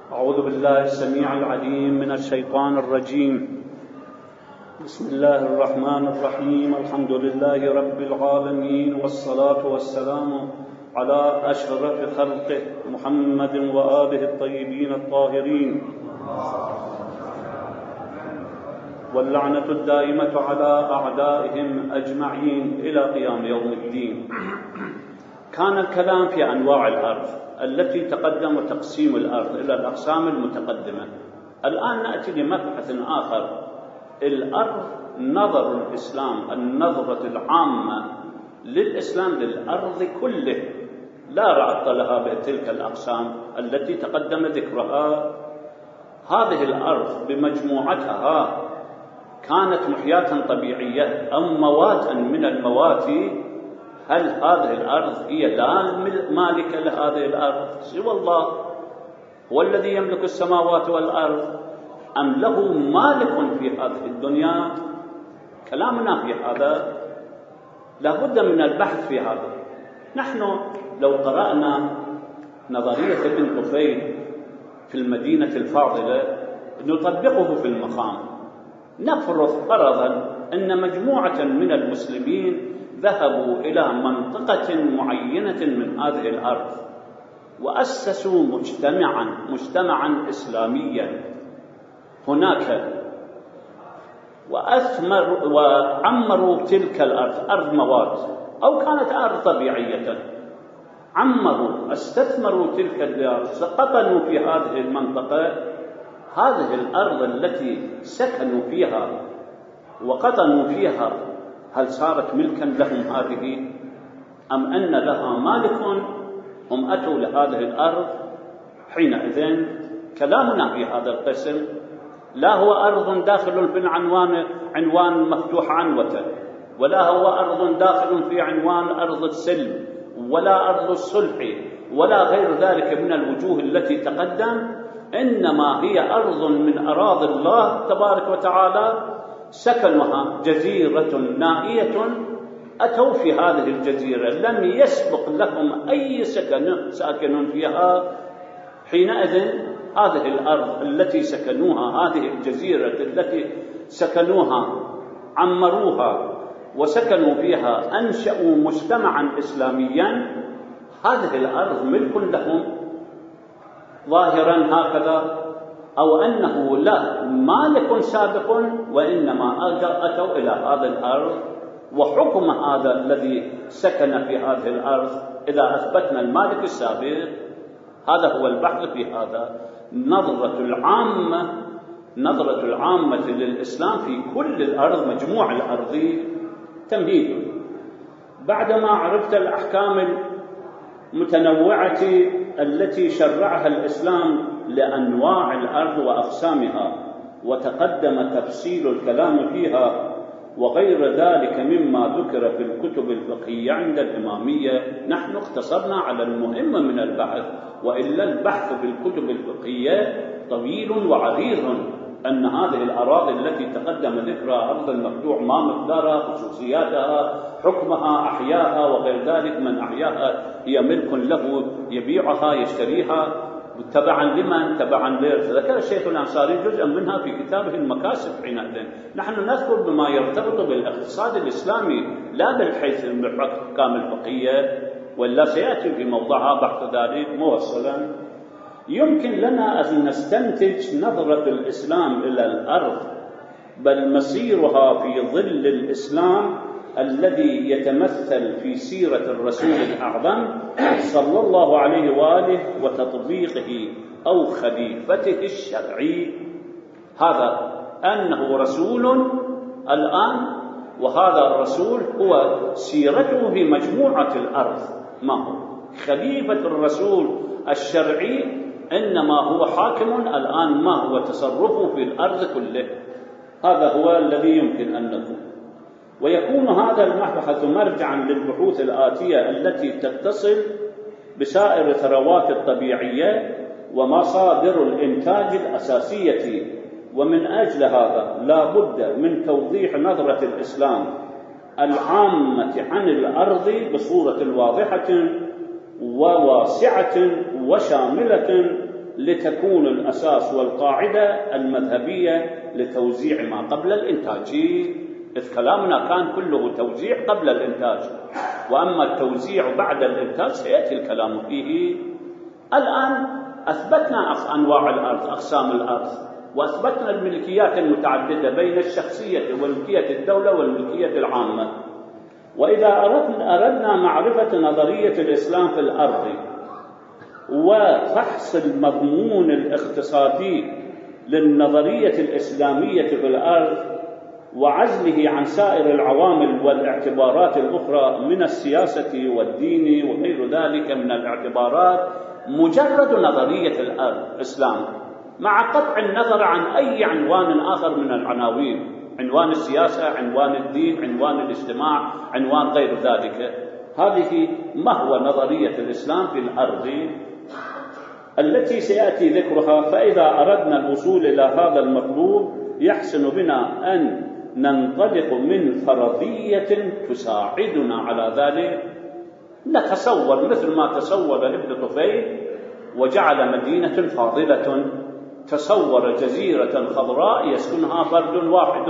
أعوذ بالله السميع العليم من الشيطان الرجيم. بسم الله الرحمن الرحيم. الحمد لله رب العالمين، والصلاة والسلام على أشرف خلقه محمد وآله الطيبين الطاهرين، واللعنة الدائمة على أعدائهم أجمعين إلى قيام يوم الدين. كان الكلام في أنواع الأرض التي تقدم تقسيم الأرض إلى الأقسام المتقدمة. الآن نأتي لمبحث آخر، الأرض، نظر الإسلام، النظرة العامة للإسلام للأرض كله، لا رعت لها بتلك الأقسام التي تقدم ذكرها. هذه الأرض بمجموعتها كانت محياة طبيعية أو مواتا من الموات. هل هذه الأرض هي لا مالكة لهذه الأرض سوى الله؟ هو الذي يملك السماوات والأرض، أم له مالك في هذه الدنيا؟ كلامنا في هذا لا بد من البحث في هذا. نحن لو قرأنا نظرية ابن طفيل في المدينة الفاضلة نطبقه في المقام، نفرض فرضا أن مجموعة من المسلمين ذهبوا إلى منطقة معينة من هذه الأرض وأسسوا مجتمعا إسلاميا هناك، وعمروا تلك الأرض، أرض موات أو كانت أرض طبيعية، عمروا، استثمروا تلك الديار، قطنوا في هذه المنطقة. هذه الأرض التي سكنوا فيها وقطنوا فيها، هل صارت ملكا لهم هذه، أم أن لها مالك هم أتوا لهذه الأرض؟ حينئذ كلامنا في هذا القسم لا هو أرض داخل في عنوان مفتوح عنوة، ولا هو أرض داخل في عنوان أرض السلم ولا أرض الصلح ولا غير ذلك من الوجوه التي تقدم، إنما هي أرض من أراضي الله تبارك وتعالى، سكنها جزيرة نائية، أتوا في هذه الجزيرة، لم يسبق لهم أي ساكن فيها. حينئذ هذه الأرض التي سكنوها، هذه الجزيرة التي سكنوها، عمروها وسكنوا فيها، أنشأوا مجتمعا إسلاميا، هذه الأرض ملك لهم ظاهرا هكذا، أو أنه لا مالك سابق، وإنما أتوا إلى هذه الأرض، وحكم هذا الذي سكن في هذه الأرض إذا أثبتنا المالك السابق. هذا هو البحث في هذا. نظرة العامة للإسلام في كل الأرض، مجموع الأرض. تمهيد: بعدما عرفت الأحكام المتنوعة التي شرعها الإسلام لأنواع الأرض وأقسامها، وتقدم تفصيل الكلام فيها وغير ذلك مما ذكر في الكتب الفقهية عند الإمامية، نحن اختصرنا على المهم من البحث، وإلا البحث في الكتب الفقهية طويل وعريض. أن هذه الأراضي التي تقدم ذكرها، أرض المفتوح، ما مقدارها، خصوصياتها، حكمها، أحياءها وغير ذلك، من أحياءها هي ملك له، يبيعها، يشتريها، تبعا لمن؟ تبعا ذكر الشيخ الأنصاري جزءا منها في كتابه المكاسب. حينئذ نحن نذكر بما يرتبط بالاقتصاد الإسلامي، لا بالحيث بالأحكام الفقهية، ولا سيأتي في موضعها بحث ذلك موصلا. يمكن لنا أن نستنتج نظرة الإسلام إلى الأرض، بل مصيرها في ظل الإسلام الذي يتمثل في سيرة الرسول الأعظم صلى الله عليه وآله وتطبيقه أو خليفته الشرعي. هذا أنه رسول الآن، وهذا الرسول هو سيرته في مجموعة الأرض. ما هو خليفة الرسول الشرعي؟ إنما هو حاكم الآن، ما هو تصرفه في الأرض كله. هذا هو الذي يمكن أن نقول. ويكون هذا المبحث مرجعا للبحوث الآتية التي تتصل بسائر الثروات الطبيعية ومصادر الإنتاج الأساسية. ومن أجل هذا لا بد من توضيح نظرة الإسلام العامة عن الأرض بصورة واضحة وواسعة وشاملة لتكون الأساس والقاعدة المذهبية لتوزيع ما قبل الإنتاج، إذ كلامنا كان كله توزيع قبل الإنتاج، وأما التوزيع بعد الإنتاج سيأتي الكلام فيه. الآن أثبتنا أنواع الأرض، أقسام الأرض، وأثبتنا الملكيات المتعددة بين الشخصية وملكية الدولة والملكية العامة. وإذا أردنا معرفة نظرية الإسلام في الأرض وفحص المضمون الاقتصادي للنظرية الإسلامية في الأرض وعزله عن سائر العوامل والاعتبارات الأخرى من السياسة والدين وغير ذلك من الاعتبارات، مجرد نظرية الإسلام مع قطع النظر عن أي عنوان آخر من العناوين، عنوان السياسة، عنوان الدين، عنوان الاجتماع، عنوان غير ذلك. هذه ما هو نظرية الإسلام في الأرض التي سيأتي ذكرها. فإذا أردنا الوصول إلى هذا المطلوب يحسن بنا أن ننطلق من فرضية تساعدنا على ذلك. نتصور مثل ما تصور ابن طفيل وجعل مدينة فاضلة، تصور جزيرة خضراء يسكنها فرد واحد.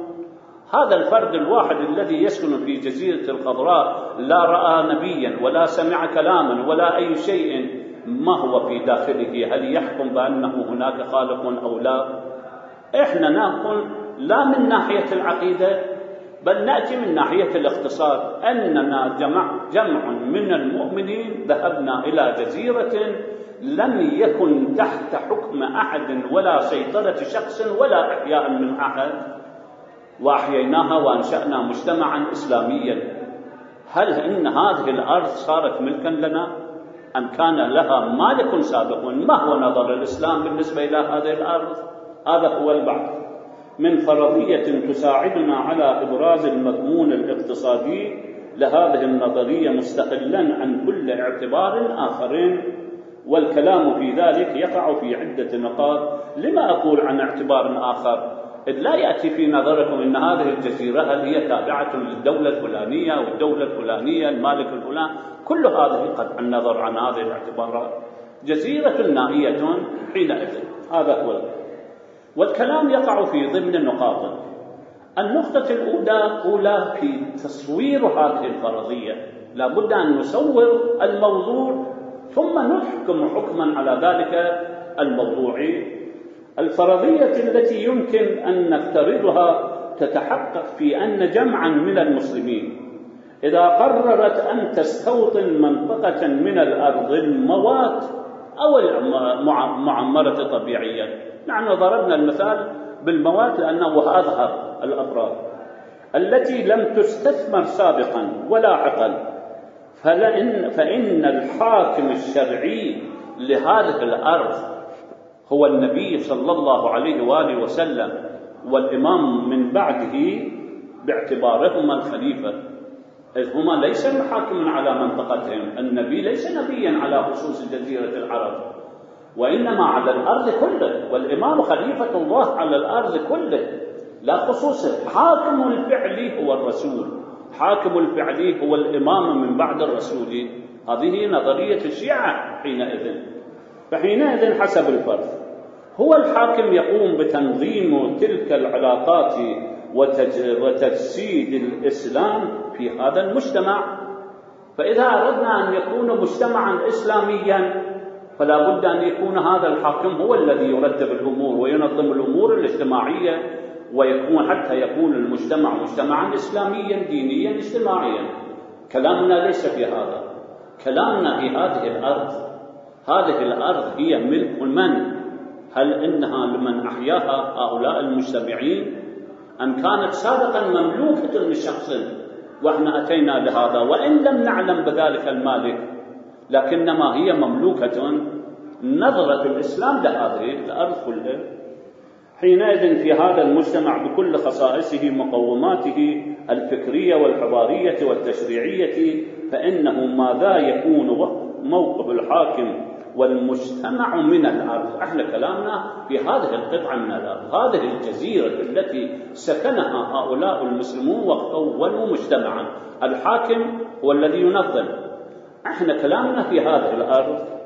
هذا الفرد الواحد الذي يسكن في جزيرة الخضراء لا رأى نبيا ولا سمع كلاما ولا أي شيء، ما هو في داخله؟ هل يحكم بأنه هناك خالق أو لا؟ إحنا نقول لا من ناحية العقيدة، بل نأتي من ناحية الاقتصاد، أننا جمع من المؤمنين ذهبنا إلى جزيرة لم يكن تحت حكم أحد ولا سيطرة شخص ولا إحياء من أحد، وأحييناها وأنشأنا مجتمعا إسلاميا. هل إن هذه الأرض صارت ملكا لنا أم كان لها مالك سابق؟ ما هو نظر الإسلام بالنسبة إلى هذه الأرض؟ هذا هو البحث من فرضية تساعدنا على إبراز المضمون الاقتصادي لهذه النظرية مستقلا عن كل اعتبار آخر، والكلام في ذلك يقع في عدة نقاط. لما أقول عن اعتبار آخر؟ إذ لا يأتي في نظركم أن هذه الجزيرة هل هي تابعة للدولة الفلانية والدولة الفلانية المالك الفلان، كل هذه قطع النظر عن هذه الاعتبارات، جزيرة نائية حينئذ. هذا هو والكلام يقع في ضمن النقاط. النقطة الأولى في تصوير هذه الفرضية، لا بد أن نصور الموضوع ثم نحكم حكما على ذلك الموضوع. الفرضية التي يمكن أن نفترضها تتحقق في أن جمعا من المسلمين إذا قررت أن تستوطن منطقة من الأرض الموات أو المعمرة طبيعيا. نحن ضربنا المثال بالموات لأنه أظهر الأفراد التي لم تستثمر سابقا ولا عقل، فإن الحاكم الشرعي لهذه الأرض هو النبي صلى الله عليه وآله وسلم، والإمام من بعده باعتبارهما الخليفة، إذ هما ليس محاكم على منطقتهم. النبي ليس نبيا على خصوص جزيرة العرب، وإنما على الأرض كله، والإمام خليفة الله على الأرض كله لا خصوصه. حاكم الفعلي هو الرسول، حاكم الفعلي هو الإمام من بعد الرسول. هذه نظرية الشيعة حينئذ. فحينئذ حسب الفرض هو الحاكم يقوم بتنظيم تلك العلاقات وتجسيد الإسلام في هذا المجتمع. فإذا أردنا أن يكون مجتمعا إسلاميا فلا بد أن يكون هذا الحاكم هو الذي يرتب الأمور وينظم الأمور الاجتماعية، ويكون حتى يكون المجتمع مجتمعا إسلاميا دينيا اجتماعيا. كلامنا ليس في هذا، كلامنا في هذه الأرض. هذه الأرض هي ملك من؟ هل إنها لمن أحياها هؤلاء المجتمعين أم كانت سابقا مملوكة لشخص وإحنا أتينا لهذا وإن لم نعلم بذلك المالك، لكنما هي مملوكة. نظرة الإسلام لهذه الأرض كلها. حينئذ في هذا المجتمع بكل خصائصه مقوماته الفكرية والحضارية والتشريعية، فإنه ماذا يكون موقف الحاكم والمجتمع من الأرض. احنا كلامنا في هذه القطعة من الأرض، هذه الجزيرة التي سكنها هؤلاء المسلمون وكونوا مجتمعا. الحاكم هو الذي ينظم. احنا كلامنا في هذه الأرض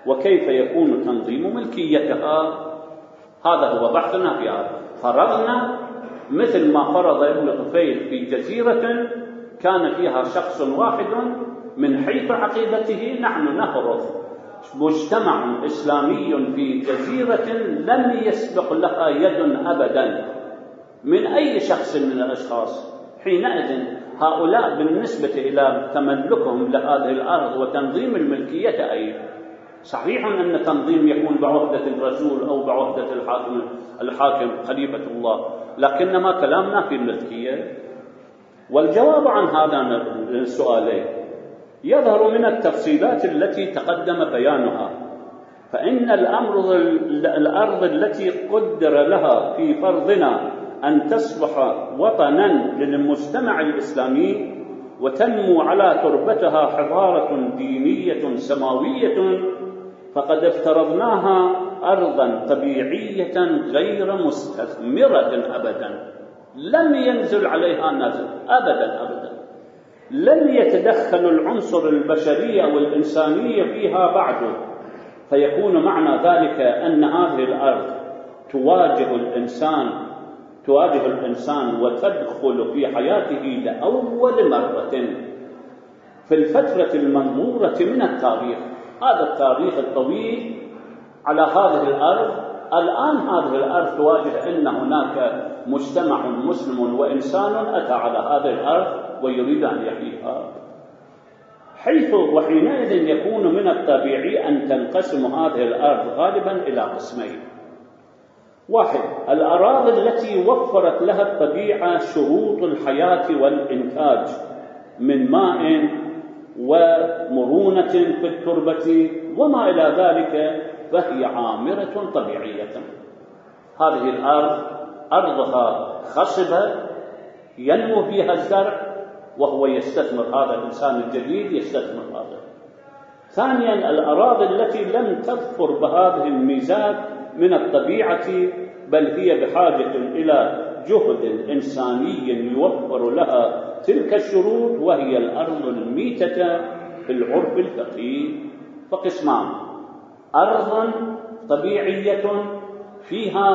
وكيف يكون تنظيم ملكيتها؟ هذا هو بحثنا في هذا. فرضنا مثل ما فرض ابن طفيل في جزيرة كان فيها شخص واحد من حيث عقيدته، نحن نفرض مجتمع إسلامي في جزيرة لم يسبق لها يد أبدا من أي شخص من الأشخاص. حينئذ هؤلاء بالنسبة إلى تملكهم لهذه الأرض وتنظيم الملكية أي صحيح أن التنظيم يكون بعهدة الرسول أو بعهدة الحاكم خليفة الله، لكنما كلامنا في الملكية. والجواب عن هذا السؤالين يظهر من التفصيلات التي تقدم بيانها. فإن الأرض التي قدر لها في فرضنا أن تصبح وطنا للمجتمع الإسلامي وتنمو على تربتها حضارة دينية سماوية، فقد افترضناها أرضا طبيعية غير مستثمرة أبدا، لم ينزل عليها نزل أبدا، لم يتدخل العنصر البشري والإنساني فيها بعد. فيكون معنى ذلك أن هذه الأرض تواجه الإنسان وتدخل في حياته لأول مرة في الفترة المنظورة من التاريخ. هذا التاريخ الطويل على هذه الأرض. الآن هذه الأرض تواجه أن هناك مجتمع مسلم وإنسان أتى على هذه الأرض ويريد أن يحييها، وحينئذ يكون من الطبيعي أن تنقسم هذه الأرض غالبا إلى قسمين. واحد، الأراضي التي وفرت لها الطبيعة شروط الحياة والإنتاج من ماء ومرونة في التربة وما إلى ذلك، فهي عامرة طبيعية. هذه الأرض أرضها خصبة ينمو فيها الزرع وهو يستثمر، هذا الإنسان الجديد يستثمر هذا. ثانيا، الأراضي التي لم تظفر بهذه الميزات من الطبيعة بل هي بحاجة إلى جهد إنساني يوفر لها تلك الشروط، وهي الأرض الميتة في العرف الفقهي. فقسمان: أرض طبيعية فيها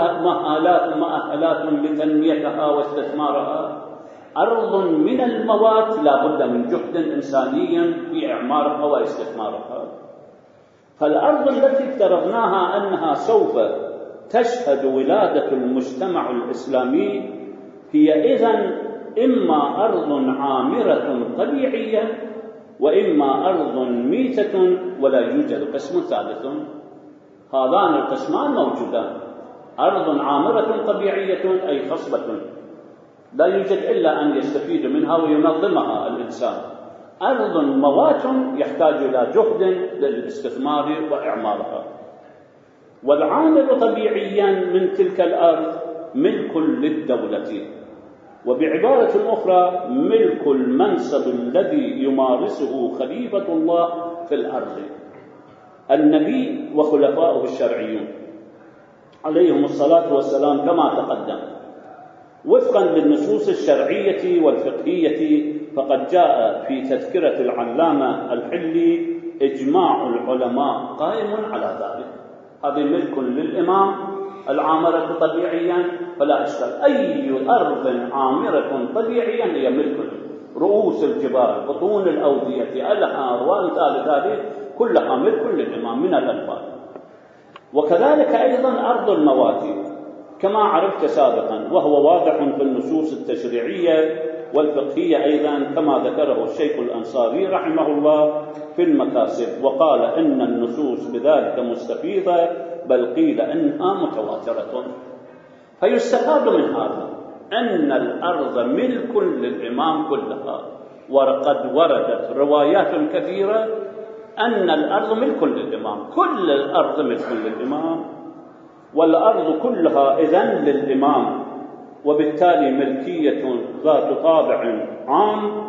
مؤهلات لتنميتها واستثمارها، أرض من الموات لا بد من جهد إنساني في إعمارها واستثمارها. فالأرض التي افترضناها أنها سوف تشهد ولادة المجتمع الإسلامي هي إذن إما أرض عامرة طبيعية وإما أرض ميتة، ولا يوجد قسم ثالث. هذان القسمان موجودان: أرض عامرة طبيعية أي خصبة لا يوجد إلا أن يستفيد منها وينظمها الإنسان، أرض موات يحتاج إلى جهد للاستثمار وإعمارها. والعامر طبيعيا من تلك الأرض ملك للدولة، وبعبارة أخرى ملك المنصب الذي يمارسه خليفة الله في الأرض، النبي وخلفائه الشرعيون عليهم الصلاة والسلام كما تقدم. وفقا للنصوص الشرعية والفقهية فقد جاء في تذكرة العلامة الحلي إجماع العلماء قائم على ذلك. هذه ملك للإمام العامرة طبيعيا فلا إشكال، أي أرض عامرة طبيعيا هي ملك، رؤوس الجبال، بطون الأودية، الأنهار وأمثال ذلك كلها ملك للإمام من الأنفال. وكذلك أيضا أرض الموات كما عرفت سابقا، وهو واضح في النصوص التشريعية والفقهية أيضا كما ذكره الشيخ الأنصاري رحمه الله في المكاسب، وقال إن النصوص بذلك مستفيضة، بل قيل إنها متواترة. فيستفاد من هذا أن الأرض ملك للإمام كلها، وقد وردت روايات كثيرة أن الأرض ملك للإمام، كل الأرض ملك للإمام، والأرض كلها إذن للإمام، وبالتالي ملكية ذات طابع عام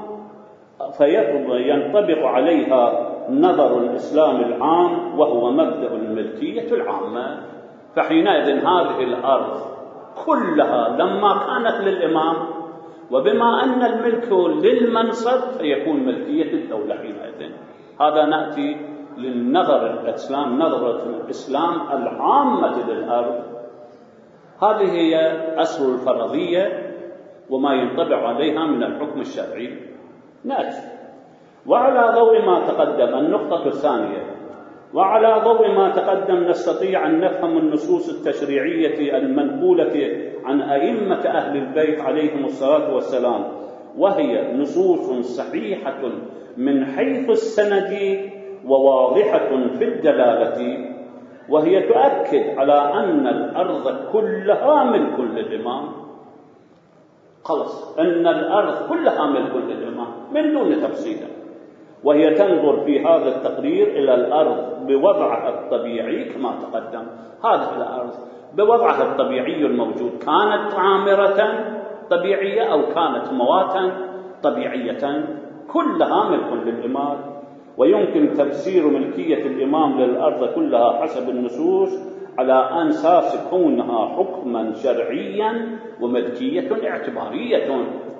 فينطبق عليها نظر الإسلام العام وهو مبدأ الملكية العامة. فحينئذ هذه الأرض كلها لما كانت للإمام، وبما أن الملك للمنصب فيكون ملكية الدولة حينئذ. هذا نأتي للنظر الإسلام، نظرة الإسلام العامة للأرض، هذه هي أصل الفرضية وما ينطبق عليها من الحكم الشرعي. نأتي وعلى ضوء ما تقدم، النقطة الثانية، وعلى ضوء ما تقدم نستطيع أن نفهم النصوص التشريعية المنقولة عن أئمة أهل البيت عليهم الصلاة والسلام، وهي نصوص صحيحة من حيث السند وواضحة في الدلالة، وهي تؤكد على أن الأرض كلها ملك للإمام. خلص، أن الأرض كلها ملك للإمام من دون تفصيل، وهي تنظر في هذا التقرير إلى الأرض بوضعها الطبيعي كما تقدم. هذه الأرض بوضعها الطبيعي الموجود، كانت عامرة طبيعية أو كانت مواتا طبيعية، كلها ملك للإمام. ويمكن تفسير ملكية الإمام للأرض كلها حسب النصوص على أساس كونها حكما شرعيا وملكية اعتبارية.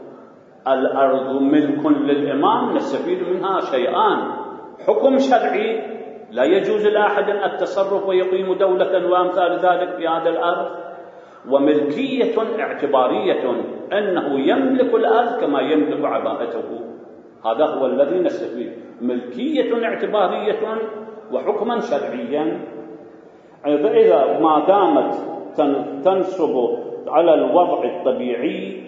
الأرض ملك للإمام نستفيد منها شيئان: حكم شرعي لا يجوز لأحد التصرف ويقيم دولة وأمثال ذلك في هذا الأرض، وملكية اعتبارية أنه يملك الأرض كما يملك عباءته. هذا هو الذي نستفيد، ملكية اعتبارية وحكما شرعيا. إذا ما دامت تنصب على الوضع الطبيعي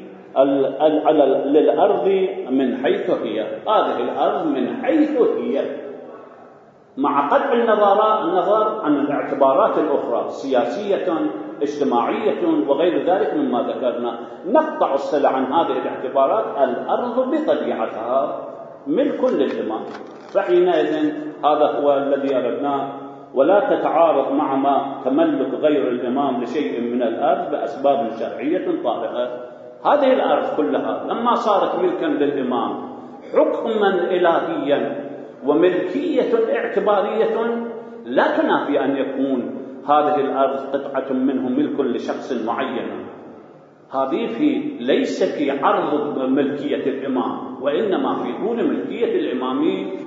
للأرض من حيث هي، هذه الأرض من حيث هي، مع قطع النظر عن الاعتبارات الأخرى سياسية اجتماعية وغير ذلك مما ذكرنا، نقطع الصلة عن هذه الاعتبارات. الأرض بطبيعتها ملك للإمام، فحينئذ هذا هو الذي أردناه، ولا تتعارض مع ما تملك غير الإمام لشيء من الأرض بأسباب شرعية طارئة. هذه الأرض كلها لما صارت ملكا للإمام حكما إلهيا وملكية اعتبارية، لا تنافي أن يكون هذه الأرض قطعة منه ملك لشخص معين. هذه ليس في عرض ملكية الإمام، وإنما في طول ملكية الإمام.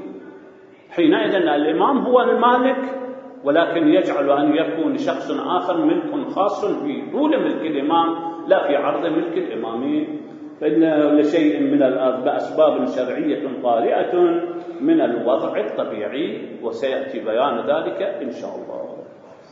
حينئذ الإمام هو المالك، ولكن يجعل أن يكون شخص آخر ملك خاص في طول ملك الإمام لا في عرض ملك الإمام، فإن لشيء من الأرض بأسباب شرعية طارئة من الوضع الطبيعي، وسيأتي بيان ذلك إن شاء الله.